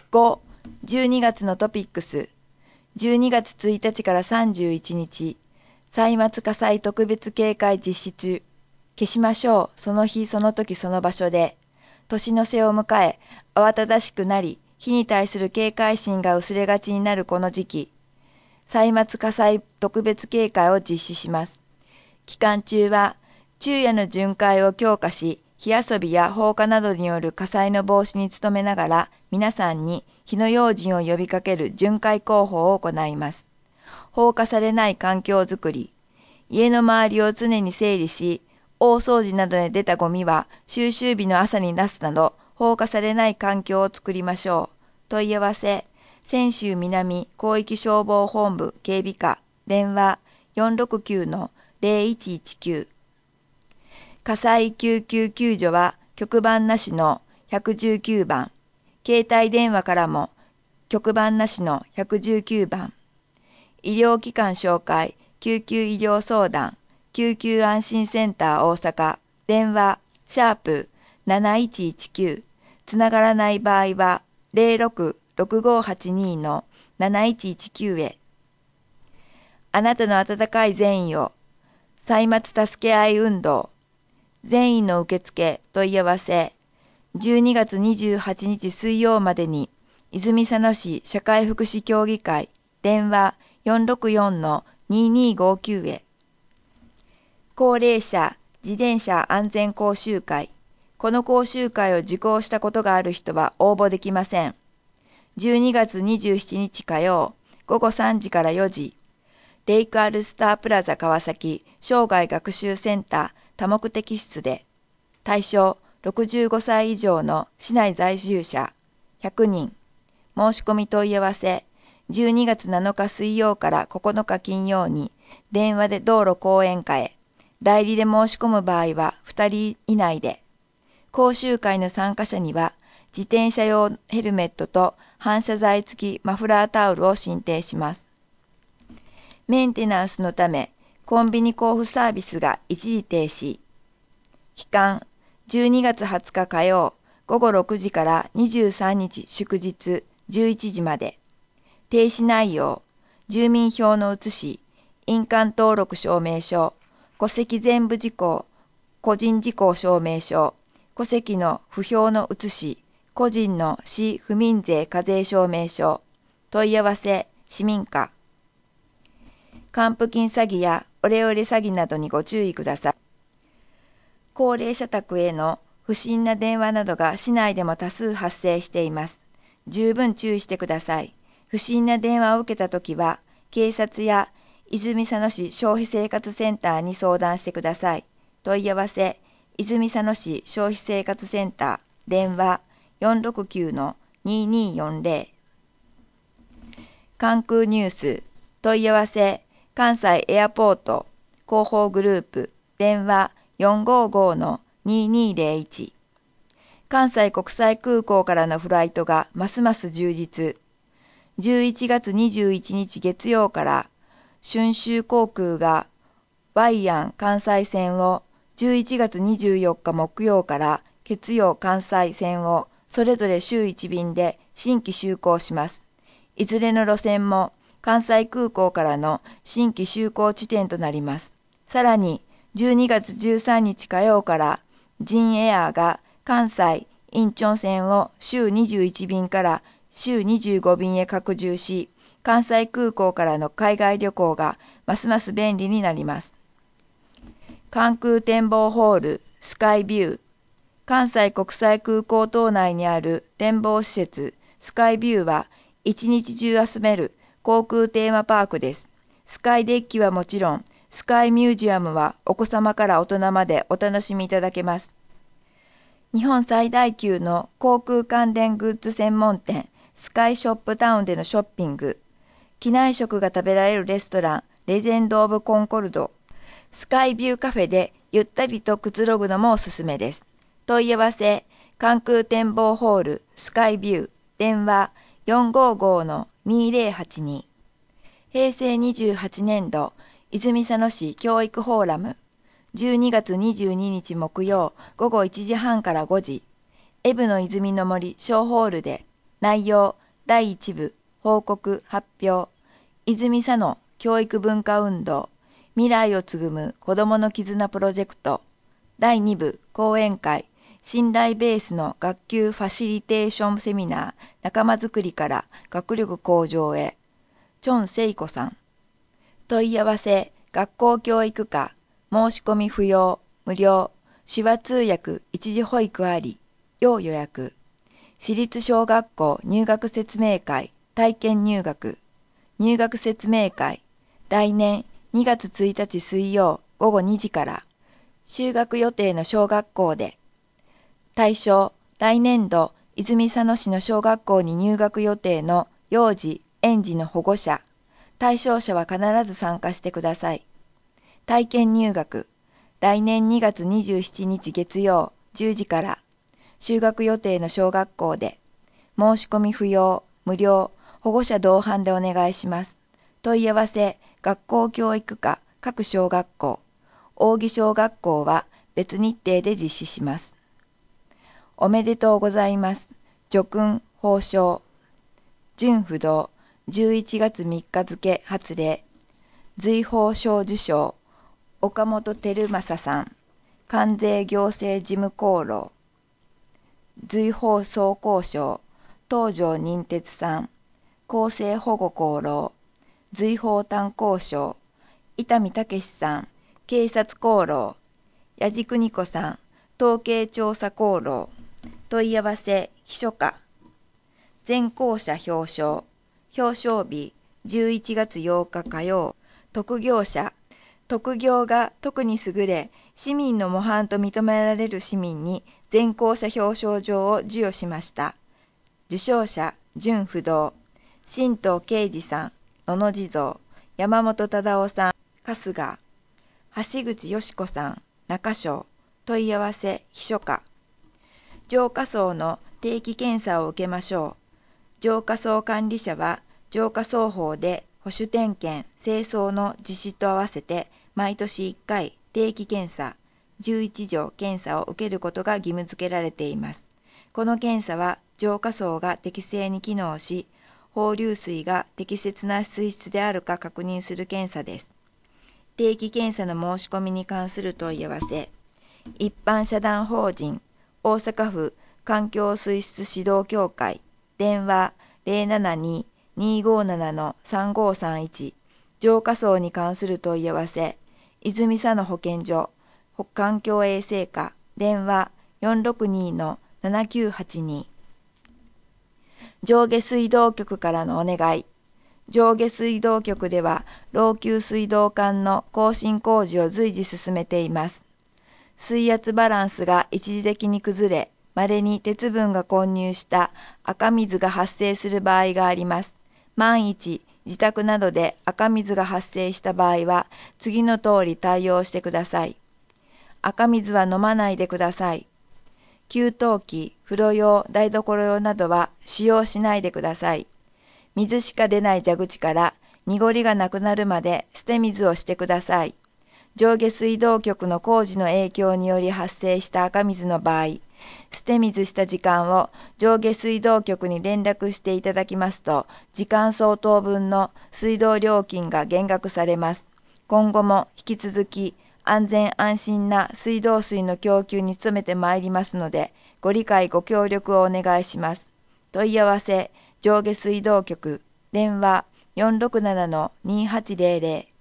5、12月のトピックス。12月1日から31日、歳末火災特別警戒実施中。消しましょう、その日その時その場所で。年の瀬を迎え、慌ただしくなり、火に対する警戒心が薄れがちになるこの時期。歳末火災特別警戒を実施します。期間中は、昼夜の巡回を強化し、火遊びや放火などによる火災の防止に努めながら、皆さんに火の用心を呼びかける巡回広報を行います。放火されない環境づくり、家の周りを常に整理し、大掃除などで出たゴミは収集日の朝に出すなど、放火されない環境を作りましょう。問い合わせ、泉州南広域消防本部警備課、電話 469-0119。火災救急救助は局番なしの119番。携帯電話からも局番なしの119番。医療機関紹介、救急医療相談、救急安心センター大阪、電話、#7119。つながらない場合は、066582-7119へ。あなたの温かい善意を、歳末助け合い運動、善意の受付問い合わせ、12月28日水曜までに、泉佐野市社会福祉協議会、電話464-2259へ。高齢者自転車安全講習会。この講習会を受講したことがある人は応募できません。12月27日火曜、午後3時から4時、レイクアルスタープラザ川崎生涯学習センター多目的室で、対象65歳以上の市内在住者100人。申し込み問い合わせ、12月7日水曜から9日金曜に電話で道路講演会へ。代理で申し込む場合は2人以内で。講習会の参加者には自転車用ヘルメットと反射材付きマフラータオルを進呈します。メンテナンスのためコンビニ交付サービスが一時停止。期間12月20日火曜午後6時から23日祝日11時まで。停止内容、住民票の写し、印鑑登録証明書、戸籍全部事項、個人事項証明書、戸籍の不評の写し、個人の市府民税課税証明書、問い合わせ、市民課。還付金詐欺やオレオレ詐欺などにご注意ください。高齢者宅への不審な電話などが市内でも多数発生しています。十分注意してください。不審な電話を受けたときは、警察や泉佐野市消費生活センターに相談してください。問い合わせ、泉佐野市消費生活センター、電話 469-2240。関空ニュース、問い合わせ、関西エアポート、広報グループ、電話 455-2201。関西国際空港からのフライトがますます充実。11月21日月曜から春秋航空がワイアン関西線を、11月24日木曜から月曜関西線をそれぞれ週1便で新規就航します。いずれの路線も関西空港からの新規就航地点となります。さらに12月13日火曜からジンエアーが関西インチョン線を週21便から週25便へ拡充し、関西空港からの海外旅行がますます便利になります。関空展望ホールスカイビュー。関西国際空港島内にある展望施設スカイビューは一日中遊べる航空テーマパークです。スカイデッキはもちろん、スカイミュージアムはお子様から大人までお楽しみいただけます。日本最大級の航空関連グッズ専門店スカイショップタウンでのショッピング、機内食が食べられるレストランレジェンド・オブ・コンコルド、スカイビューカフェでゆったりとくつろぐのもおすすめです。問い合わせ、関空展望ホールスカイビュー、電話 455-2082。平成28年度泉佐野市教育フォーラム、12月22日木曜午後1時半から5時、エブの泉の森小ホールで。内容、 第1部報告発表泉佐野教育文化運動未来をつぐむ子どもの絆プロジェクト第2部講演会信頼ベースの学級ファシリテーションセミナー仲間づくりから学力向上へチョンセイコさん問い合わせ学校教育課申し込み不要無料手話通訳一時保育あり要予約私立小学校入学説明会体験入学説明会来年2月1日水曜午後2時から就学予定の小学校で対象来年度泉佐野市の小学校に入学予定の幼児園児の保護者対象者は必ず参加してください。体験入学来年2月27日月曜10時から就学予定の小学校で申し込み不要無料保護者同伴でお願いします。問い合わせ学校教育課各小学校扇小学校は別日程で実施します。おめでとうございます。叙勲褒章準不動11月3日付発令随褒章受賞岡本照正さん関税行政事務功労随褒総工賞東條任哲さん厚生保護功労随褒炭鉱賞伊丹武さん警察功労矢地邦子さん統計調査功労問い合わせ秘書課全校舎表彰表彰日11月8日火曜特業者特業が特に優れ市民の模範と認められる市民に全校舎表彰状を授与しました。受賞者準不動新藤啓二さん野々地蔵山本忠夫さん春日橋口よし子さん中小問い合わせ秘書課浄化槽の定期検査を受けましょう。浄化槽管理者は浄化槽法で保守点検清掃の実施と合わせて毎年1回定期検査11条検査を受けることが義務付けられています。この検査は浄化槽が適正に機能し放流水が適切な水質であるか確認する検査です。定期検査の申し込みに関する問い合わせ一般社団法人大阪府環境水質指導協会電話 072-257-3531 浄化槽に関する問い合わせ泉佐野保健所環境衛生課電話 462-7982 上下水道局からのお願い上下水道局では老朽水道管の更新工事を随時進めています。水圧バランスが一時的に崩れ稀に鉄分が混入した赤水が発生する場合があります。万一、自宅などで赤水が発生した場合は、次の通り対応してください。赤水は飲まないでください。給湯器、風呂用、台所用などは使用しないでください。水しか出ない蛇口から濁りがなくなるまで捨て水をしてください。上下水道局の工事の影響により発生した赤水の場合、捨て水した時間を上下水道局に連絡していただきますと、時間相当分の水道料金が減額されます。今後も引き続き安全安心な水道水の供給に努めてまいりますので、ご理解ご協力をお願いします。問い合わせ上下水道局電話 467-2800